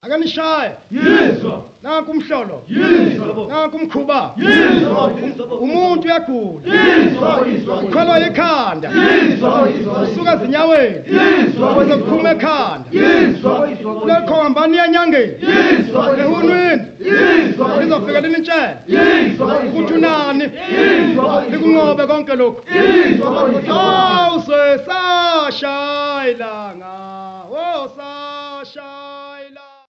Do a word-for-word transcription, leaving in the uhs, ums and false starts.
Akanishaye. Yizwa. Nanku umhlolo. Yizwa. Nanku umkhuba. Yizwa. Umuntu uyagula. Yizwa. Yizwa. Ukholwa ikhanda. Yizwa. Yizwa. Usuka ezinyaweni. Yizwa. Kuze kuphuma ekhanda. Yizwa. Yizwa. Lekho hambani yanyangeni. Yizwa. Ehunwini. Yizwa. Lizofika linitshela. Yizwa. Ukuthi unani. Yizwa. Likunqobe konke lokho. Yizwa. Awuse sashaya ilanga. Oh sashaya